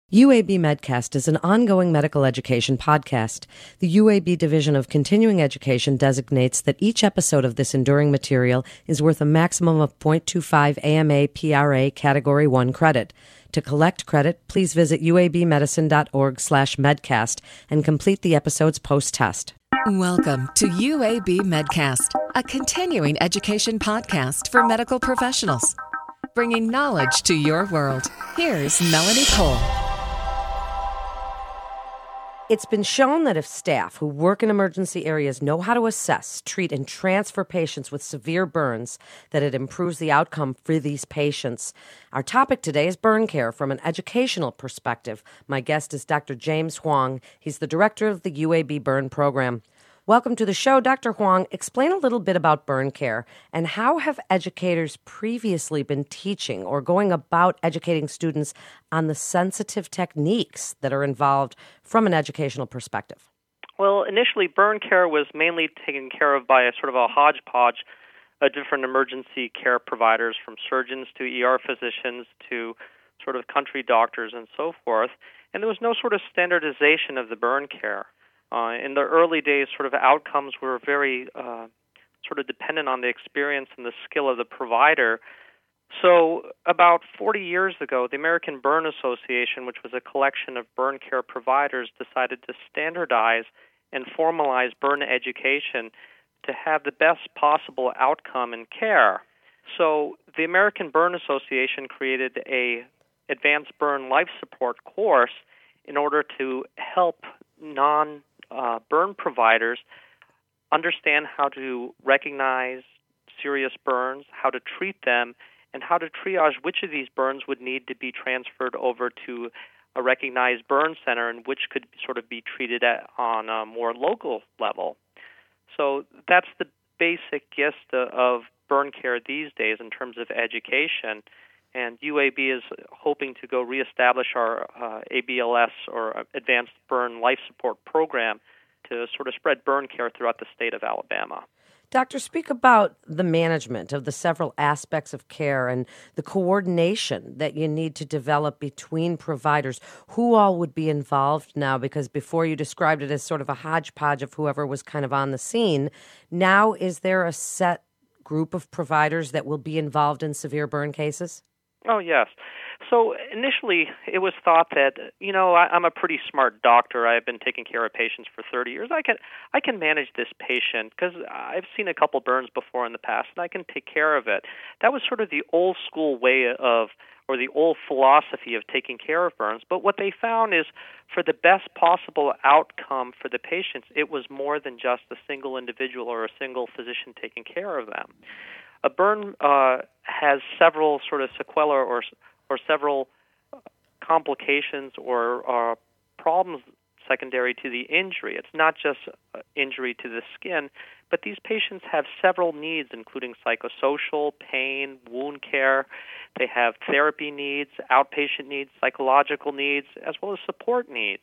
UAB Medcast is an ongoing medical education podcast. The UAB Division of Continuing Education designates that each episode of this enduring material is worth a maximum of 0.25 AMA PRA Category 1 credit. To collect credit, please visit uabmedicine.org/medcast and complete the episode's post-test. Welcome to UAB Medcast, a continuing education podcast for medical professionals. Bringing knowledge to your world. Here's Melanie Cole. It's been shown that if staff who work in emergency areas know how to assess, treat, and transfer patients with severe burns, that it improves the outcome for these patients. Our topic today is burn care from an educational perspective. My guest is Dr. James Huang. He's the director of the UAB Burn Program. Welcome to the show, Dr. Huang. Explain a little bit about burn care and how have educators previously been teaching or going about educating students on the sensitive techniques that are involved from an educational perspective? Well, initially, burn care was mainly taken care of by a sort of a hodgepodge of different emergency care providers, from surgeons to ER physicians to sort of country doctors and so forth. And there was no sort of standardization of the burn care. In the early days, sort of outcomes were very sort of dependent on the experience and the skill of the provider. So about 40 years ago, the American Burn Association, which was a collection of burn care providers, decided to standardize and formalize burn education to have the best possible outcome in care. So the American Burn Association created a advanced burn life support course in order to help burn providers understand how to recognize serious burns, how to treat them, and how to triage which of these burns would need to be transferred over to a recognized burn center and which could sort of be treated on a more local level. So that's the basic gist of burn care these days in terms of education. And UAB is hoping to go reestablish our ABLS, or Advanced Burn Life Support Program, to sort of spread burn care throughout the state of Alabama. Doctor, speak about the management of the several aspects of care and the coordination that you need to develop between providers. Who all would be involved now? Because before you described it as sort of a hodgepodge of whoever was kind of on the scene. Now, is there a set group of providers that will be involved in severe burn cases? Oh, yes. So initially, it was thought that, I'm a pretty smart doctor. I've been taking care of patients for 30 years. I can manage this patient because I've seen a couple burns before in the past, and I can take care of it. That was sort of the old school way or the old philosophy of taking care of burns. But what they found is, for the best possible outcome for the patients, it was more than just a single individual or a single physician taking care of them. A burn has several sort of sequelae or several complications or problems secondary to the injury. It's not just injury to the skin, but these patients have several needs, including psychosocial, pain, wound care. They have therapy needs, outpatient needs, psychological needs, as well as support needs.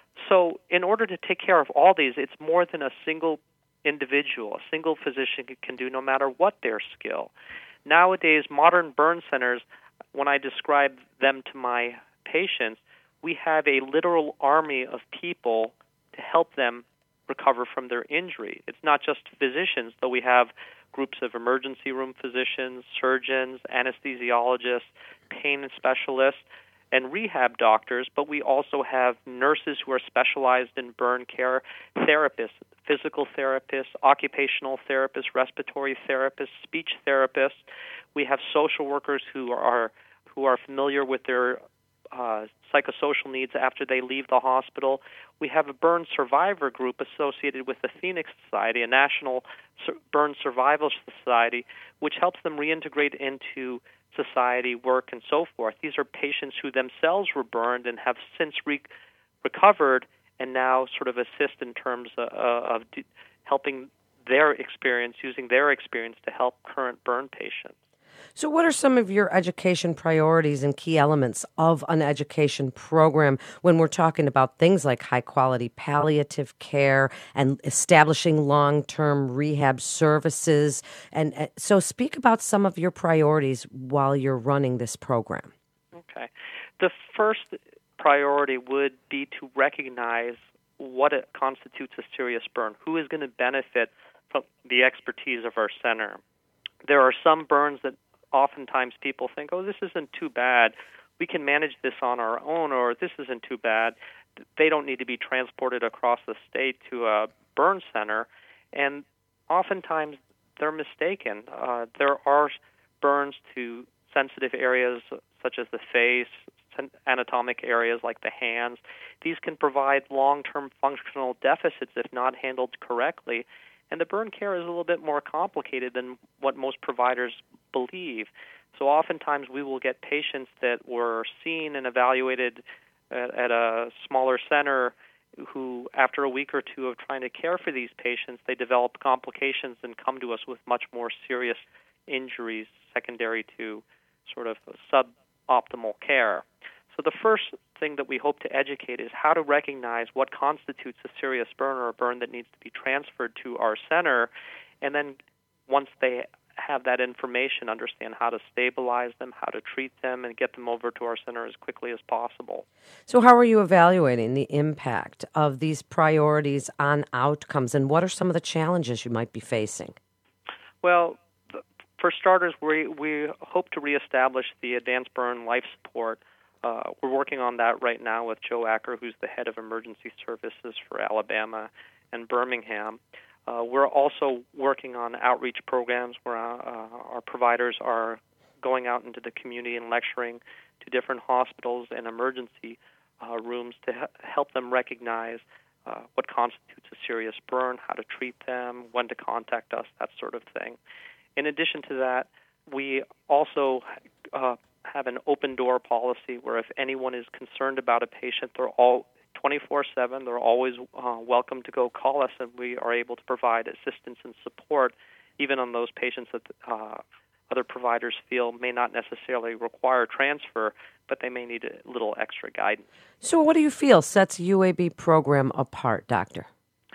So in order to take care of all these, it's more than a single individual, a single physician can do, no matter what their skill. Nowadays, modern burn centers, when I describe them to my patients, we have a literal army of people to help them recover from their injury. It's not just physicians, though we have groups of emergency room physicians, surgeons, anesthesiologists, pain specialists, and rehab doctors, but we also have nurses who are specialized in burn care, therapists, physical therapists, occupational therapists, respiratory therapists, speech therapists. We have social workers who are familiar with their psychosocial needs after they leave the hospital. We have a burn survivor group associated with the Phoenix Society, a national burn survival society, which helps them reintegrate into society, work, and so forth. These are patients who themselves were burned and have since recovered and now sort of assist in terms of helping their experience, using their experience to help current burn patients. So what are some of your education priorities and key elements of an education program when we're talking about things like high-quality palliative care and establishing long-term rehab services? And so speak about some of your priorities while you're running this program. Okay. The first priority would be to recognize what it constitutes a serious burn, who is going to benefit from the expertise of our center. There are some burns that oftentimes people think, oh, this isn't too bad. We can manage this on our own, or this isn't too bad. They don't need to be transported across the state to a burn center. And oftentimes they're mistaken. There are burns to sensitive areas such as the face, anatomic areas like the hands. These can provide long-term functional deficits if not handled correctly. And the burn care is a little bit more complicated than what most providers believe. So oftentimes we will get patients that were seen and evaluated at a smaller center who, after a week or two of trying to care for these patients, they develop complications and come to us with much more serious injuries secondary to sort of suboptimal care. So the first thing that we hope to educate is how to recognize what constitutes a serious burn or a burn that needs to be transferred to our center, and then once they have that information, understand how to stabilize them, how to treat them, and get them over to our center as quickly as possible. So how are you evaluating the impact of these priorities on outcomes, and what are some of the challenges you might be facing? Well, for starters, we hope to reestablish the advanced burn life support. We're working on that right now with Joe Acker, who's the head of emergency services for Alabama and Birmingham. We're also working on outreach programs where our providers are going out into the community and lecturing to different hospitals and emergency rooms to help them recognize what constitutes a serious burn, how to treat them, when to contact us, that sort of thing. In addition to that, we also have an open door policy where if anyone is concerned about a patient, they're all 24/7. They're always welcome to go call us, and we are able to provide assistance and support even on those patients that other providers feel may not necessarily require transfer, but they may need a little extra guidance. So what do you feel sets UAB program apart, Doctor?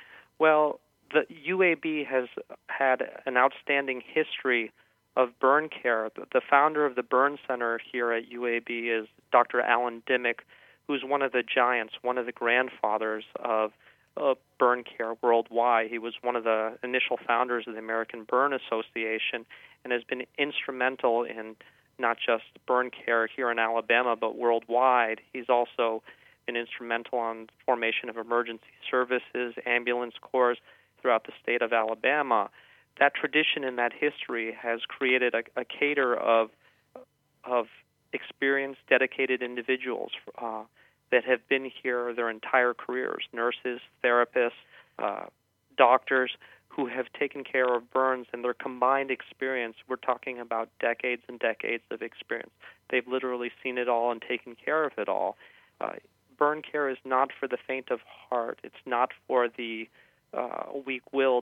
Well, the UAB has had an outstanding history of burn care. The founder of the Burn Center here at UAB is Dr. Alan Dimmick, who's one of the giants, one of the grandfathers of burn care worldwide. He was one of the initial founders of the American Burn Association and has been instrumental in not just burn care here in Alabama, but worldwide. He's also been instrumental on the formation of emergency services, ambulance corps throughout the state of Alabama. That tradition and that history has created a cadre of experienced, dedicated individuals that have been here their entire careers, nurses, therapists, doctors who have taken care of burns, and their combined experience, we're talking about decades and decades of experience. They've literally seen it all and taken care of it all. Burn care is not for the faint of heart. It's not for the weak-willed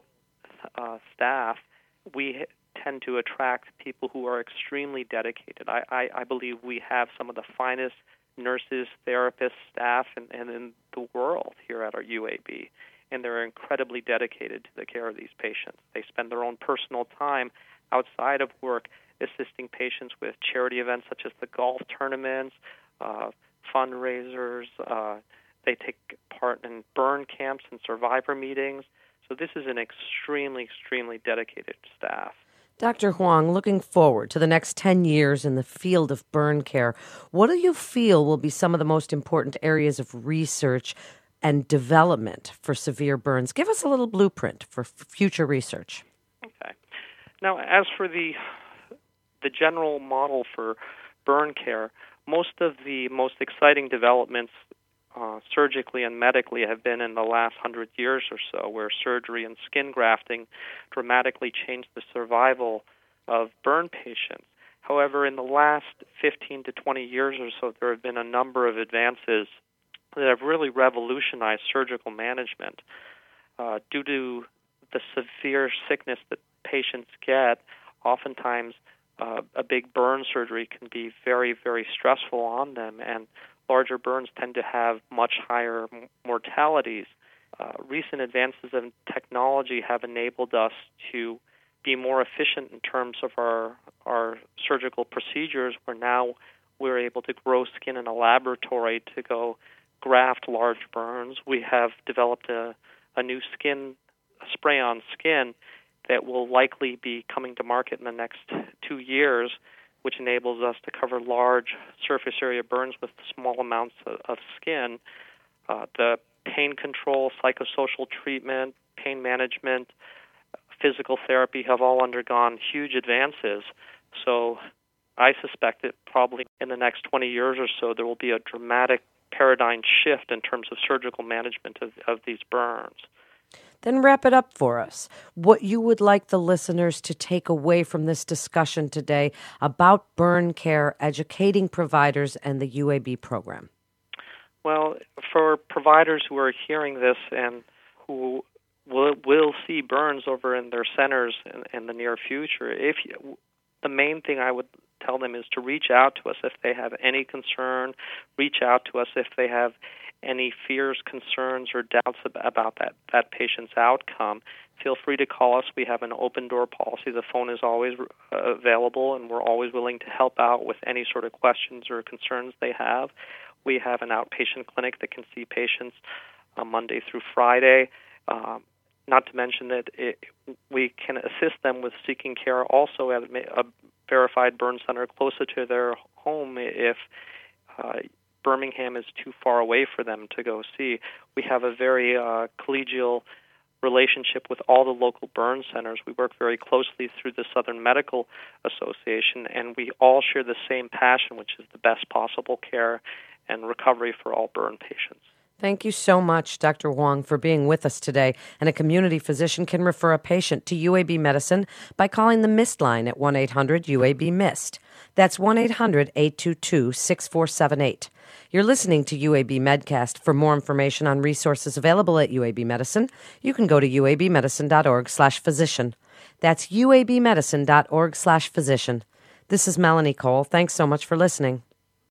staff. We tend to attract people who are extremely dedicated. I believe we have some of the finest nurses, therapists, staff, and in the world here at our UAB, and they're incredibly dedicated to the care of these patients. They spend their own personal time outside of work assisting patients with charity events such as the golf tournaments, fundraisers. They take part in burn camps and survivor meetings. So this is an extremely, extremely dedicated staff. Dr. Huang, looking forward to the next 10 years in the field of burn care, what do you feel will be some of the most important areas of research and development for severe burns? Give us a little blueprint for future research. Okay. Now, as for the general model for burn care, most of the most exciting developments surgically and medically have been in the last 100 years or so, where surgery and skin grafting dramatically changed the survival of burn patients. However, in the last 15 to 20 years or so, there have been a number of advances that have really revolutionized surgical management. Due to the severe sickness that patients get, oftentimes a big burn surgery can be very, very stressful on them, and larger burns tend to have much higher mortalities. Recent advances in technology have enabled us to be more efficient in terms of our surgical procedures, where now We're able to grow skin in a laboratory to go graft large burns. We have developed a new spray-on skin that will likely be coming to market in the next 2 years, which enables us to cover large surface area burns with small amounts of skin. The pain control, psychosocial treatment, pain management, physical therapy have all undergone huge advances. So I suspect that probably in the next 20 years or so, there will be a dramatic paradigm shift in terms of surgical management of these burns. Then wrap it up for us. What you would like the listeners to take away from this discussion today about burn care, educating providers, and the UAB program. Well, for providers who are hearing this and who will see burns over in their centers in the near future, the main thing I would tell them is to reach out to us if they have any concern, reach out to us if they have any fears, concerns, or doubts about that patient's outcome. Feel free to call us. We have an open door policy. The phone is always available, and we're always willing to help out with any sort of questions or concerns they have. We have an outpatient clinic that can see patients Monday through Friday. Not to mention that we can assist them with seeking care also at a verified burn center closer to their home if Birmingham is too far away for them to go see. We have a very collegial relationship with all the local burn centers. We work very closely through the Southern Medical Association, and we all share the same passion, which is the best possible care and recovery for all burn patients. Thank you so much, Dr. Huang, for being with us today. And a community physician can refer a patient to UAB Medicine by calling the MIST line at 1-800-UAB-MIST. That's 1-800-822-6478. You're listening to UAB Medcast. For more information on resources available at UAB Medicine, you can go to uabmedicine.org/physician. That's uabmedicine.org/physician. This is Melanie Cole. Thanks so much for listening.